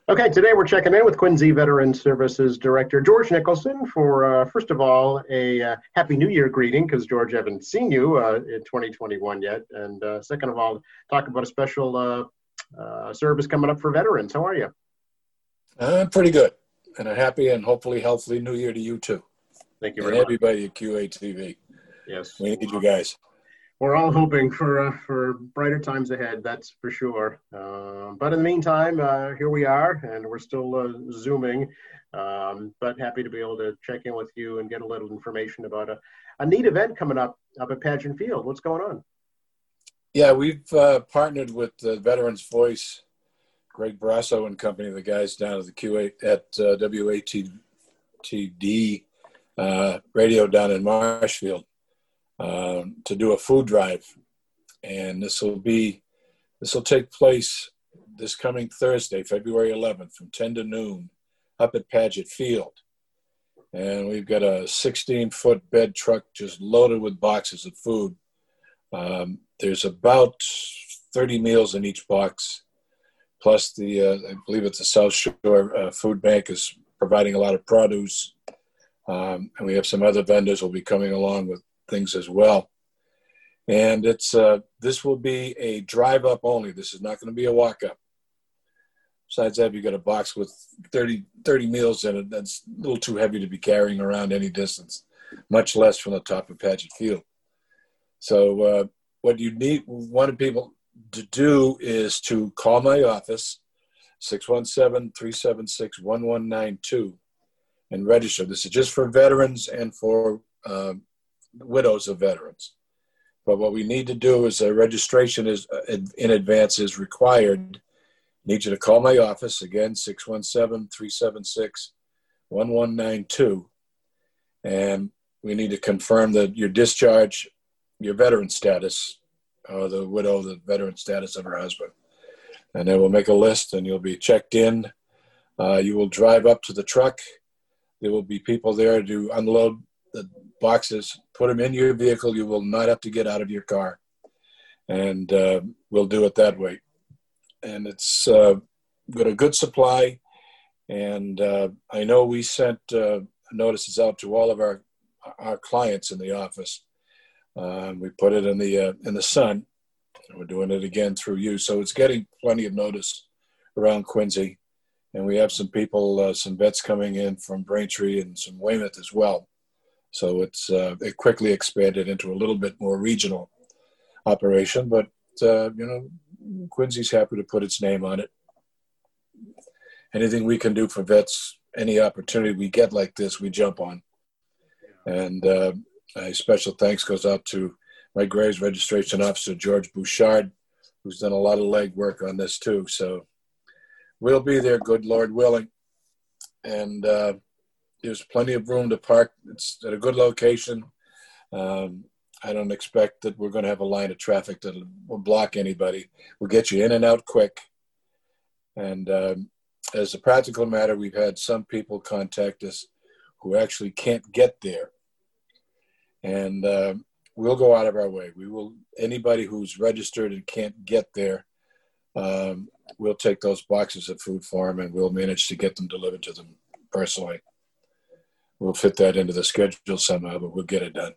Okay, today we're checking in with Quincy Veteran Services Director George Nicholson for, first of all, a Happy New Year greeting, because George, I haven't seen you in 2021 yet. And second of all, talk about a special service coming up for veterans. How are you? I'm pretty good, and a happy and hopefully healthy New Year to you too, Thank you and very much. everybody at QATV. Yes, We need you guys. we're all hoping for brighter times ahead. That's for sure. But in the meantime, here we are, and we're still zooming. But happy to be able to check in with you and get a little information about a neat event coming up at Pageant Field. What's going on? Yeah, we've partnered with Veterans Voice, Greg Brasso and company, the guys down at the Q8 at WATD radio down in Marshfield, to do a food drive, and this will take place this coming Thursday, February 11th, from 10 to noon, up at Pageant Field. And we've got a 16-foot bed truck just loaded with boxes of food. There's about 30 meals in each box, plus I believe it's the South Shore Food Bank is providing a lot of produce, and we have some other vendors will be coming along with things as well. And this will be a drive up only. This is not going to be a walk up. Besides that, you got a box with 30 meals in it. That's a little too heavy to be carrying around any distance, much less from the top of Pageant Field. So what you wanted people to do is to call my office, 617-376-1192, and register. This is just for veterans and for widows of veterans. But what we need to do is registration is in advance is required. I need you to call my office, again, 617-376-1192. And we need to confirm that your discharge, your veteran status, or the widow, the veteran status of her husband. And then we'll make a list and you'll be checked in. You will drive up to the truck. There will be people there to unload the boxes, put them in your vehicle. You will not have to get out of your car. And we'll do it that way. And it's got a good supply. And I know we sent notices out to all of our clients in the office. We put it in the Sun. And we're doing it again through you. So it's getting plenty of notice around Quincy. And we have some people, some vets coming in from Braintree and some Weymouth as well. So it quickly expanded into a little bit more regional operation. But, Quincy's happy to put its name on it. Anything we can do for vets, any opportunity we get like this, we jump on. And a special thanks goes out to my Graves Registration Officer, George Bouchard, who's done a lot of legwork on this too. So we'll be there, good Lord willing. And there's plenty of room to park. It's at a good location. I don't expect that we're going to have a line of traffic that will block anybody. We'll get you in and out quick. And as a practical matter, we've had some people contact us who actually can't get there. And we'll go out of our way. Anybody who's registered and can't get there, we'll take those boxes of food for them and we'll manage to get them delivered to them personally. We'll fit that into the schedule somehow, but we'll get it done.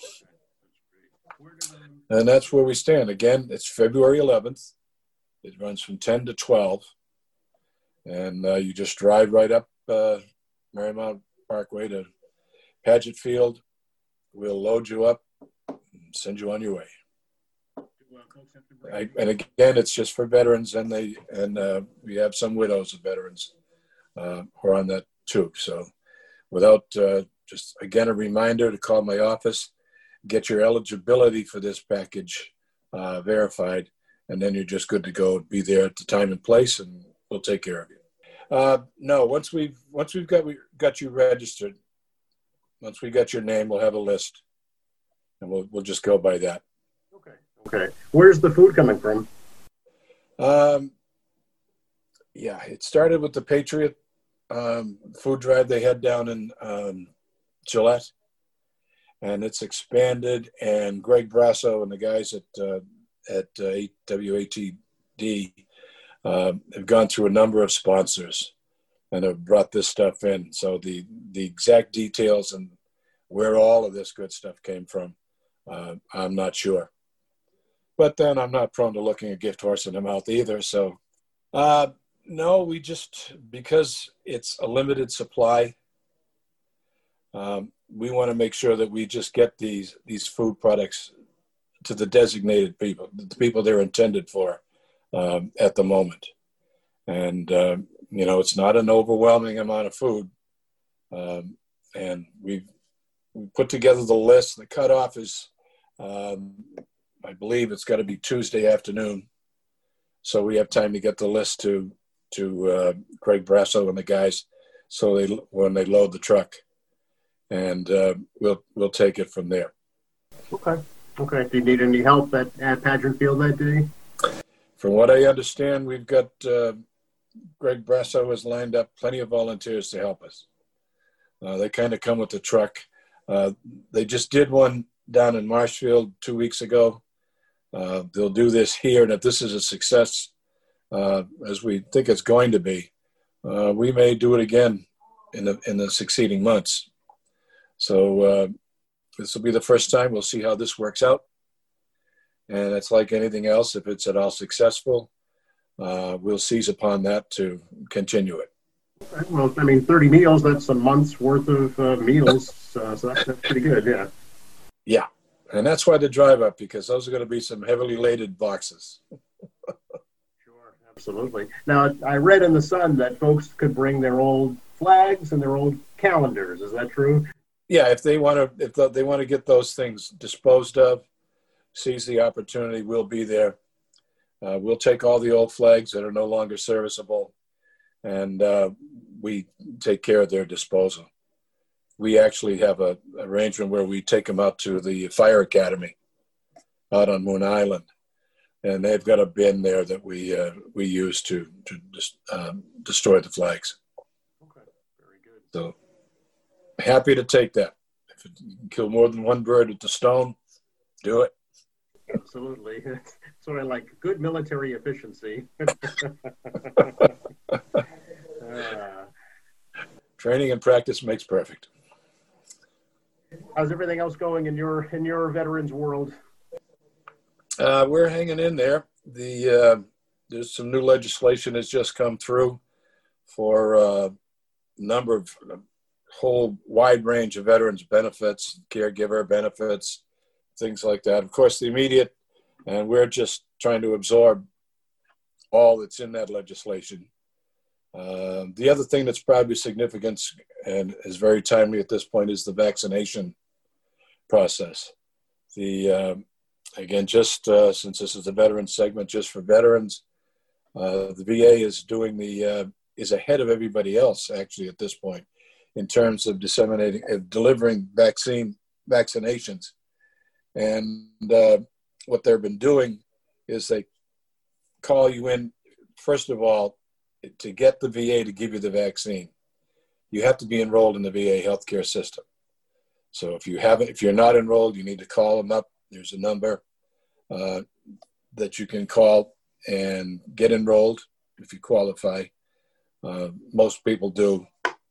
And that's where we stand. Again, it's February 11th. It runs from 10 to 12. And you just drive right up Marymount Parkway to Pageant Field. We'll load you up and send you on your way. And again, it's just for veterans, and we have some widows of veterans who are on that too. So without just, again, a reminder to call my office, get your eligibility for this package verified, and then you're just good to go. Be there at the time and place, and we'll take care of you. No, once we've got you registered, once we got your name, we'll have a list, and we'll just go by that. Okay. Where's the food coming from? Yeah, it started with the Patriot food drive they had down in Gillette, and it's expanded. And Greg Brasso and the guys at WATD have gone through a number of sponsors and have brought this stuff in. So the exact details and where all of this good stuff came from, I'm not sure. But then I'm not prone to looking a gift horse in the mouth either. So no, we just, because it's a limited supply, we want to make sure that we just get these food products to the designated people, the people they're intended for at the moment. And, it's not an overwhelming amount of food. And we put together the list. The cutoff is, I believe it's got to be Tuesday afternoon. So we have time to get the list to Craig Brasso and the guys, so when they load the truck, and we'll take it from there. Okay. Do you need any help at Pageant Field that day? From what I understand, we've got Greg Brasso has lined up plenty of volunteers to help us. They kind of come with the truck. They just did one down in Marshfield 2 weeks ago. They'll do this here, and if this is a success, as we think it's going to be, we may do it again in the succeeding months. So this will be the first time. We'll see how this works out. And it's like anything else. If it's at all successful, we'll seize upon that to continue it. Okay. Well, 30 meals, that's a month's worth of meals. So that's pretty good, yeah. Yeah. And that's why the drive up, because those are going to be some heavily laden boxes. Sure, absolutely. Now, I read in the Sun that folks could bring their old flags and their old calendars. Is that true? Yeah, if they want to get those things disposed of, seize the opportunity, we'll be there. We'll take all the old flags that are no longer serviceable, and we take care of their disposal. We actually have an arrangement where we take them out to the fire academy out on Moon Island, and they've got a bin there that we use to destroy the flags. Okay, very good. So happy to take that. If you can kill more than one bird with the stone, do it. Absolutely. It's sort of like good military efficiency. Training and practice makes perfect. How's everything else going in your veterans world? We're hanging in there. There's some new legislation that's just come through for a number of whole wide range of veterans benefits, caregiver benefits, things like that. Of course, the immediate, and we're just trying to absorb all that's in that legislation. The other thing that's probably significant and is very timely at this point is the vaccination process. Again, just since this is a veteran segment, just for veterans, the VA is ahead of everybody else actually at this point in terms of delivering vaccinations. And what they've been doing is they call you in, first of all, to get the VA to give you the vaccine. You have to be enrolled in the VA healthcare system. So if you're not enrolled, you need to call them up. There's a number that you can call and get enrolled if you qualify. Most people do.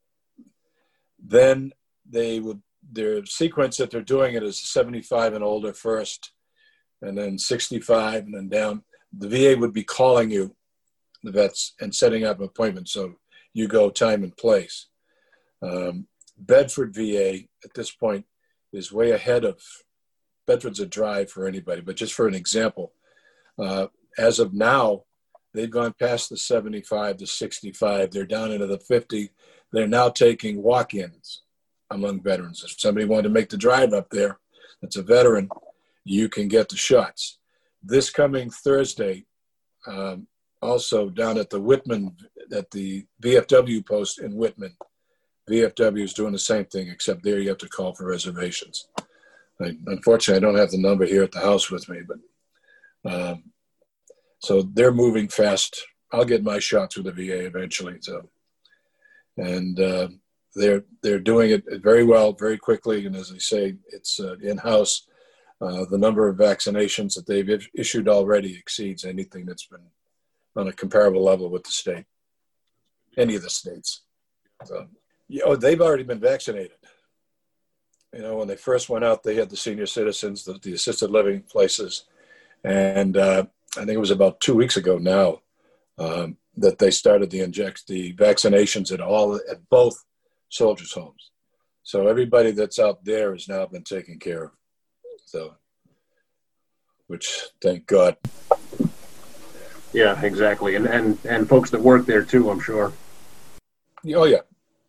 Then their sequence that they're doing it is 75 and older first, and then 65 and then down. The VA would be calling you, the vets, and setting up appointments. So you go time and place. Bedford VA at this point is way ahead of Bedford's a drive for anybody, but just for an example, as of now, they've gone past the 75 to 65. They're down into the 50. They're now taking walk-ins among veterans. If somebody wanted to make the drive up there, that's a veteran, you can get the shots. This coming Thursday, also down at the Whitman, at the VFW post in Whitman, VFW is doing the same thing, except there you have to call for reservations. Unfortunately, I don't have the number here at the house with me, but so they're moving fast. I'll get my shot through the VA eventually. So, and they're doing it very well, very quickly, and as I say, it's in-house. The number of vaccinations that they've issued already exceeds anything that's been on a comparable level with the state, any of the states. So, they've already been vaccinated. When they first went out, they had the senior citizens, the assisted living places. And I think it was about 2 weeks ago now that they started the vaccinations at both soldiers' homes. So everybody that's out there has now been taken care of. So, which, thank God. Yeah, exactly. And folks that work there too, I'm sure. Oh yeah.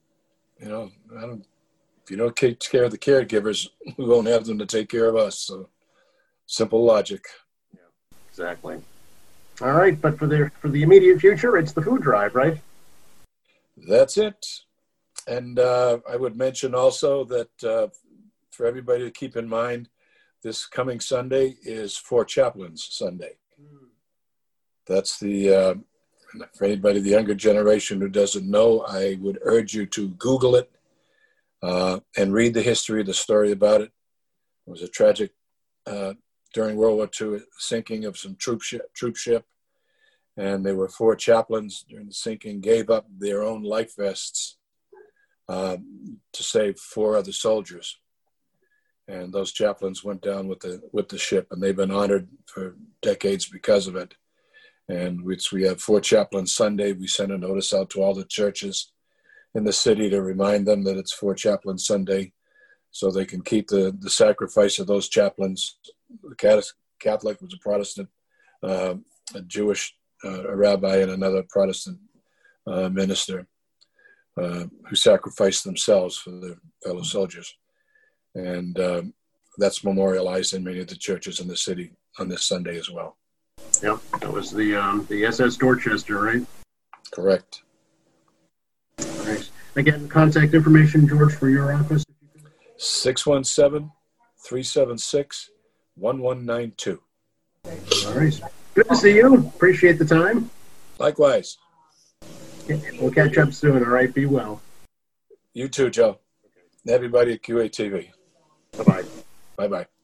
If you don't take care of the caregivers, we won't have them to take care of us. So, simple logic. Yeah, exactly. All right, but for the immediate future, it's the food drive, right? That's it. And I would mention also that for everybody to keep in mind, this coming Sunday is For Chaplains Sunday. That's for anybody, the younger generation who doesn't know, I would urge you to Google it and read the history, the story about it. It was a tragic, during World War II, sinking of some troop ship. And there were 4 chaplains during the sinking, gave up their own life vests to save 4 other soldiers. And those chaplains went down with the ship, and they've been honored for decades because of it. And we have For Chaplains Sunday. We send a notice out to all the churches in the city to remind them that it's For Chaplains Sunday, so they can keep the sacrifice of those chaplains. The Catholic was a Protestant, a Jewish a rabbi, and another Protestant minister who sacrificed themselves for their fellow soldiers. And that's memorialized in many of the churches in the city on this Sunday as well. Yep, that was the SS Dorchester, right? Correct. Nice. Again, contact information, George, for your office. 617-376-1192. All right. Good to see you. Appreciate the time. Likewise. We'll catch up soon, all right? Be well. You too, Joe. Everybody at QATV. Bye-bye. Bye-bye.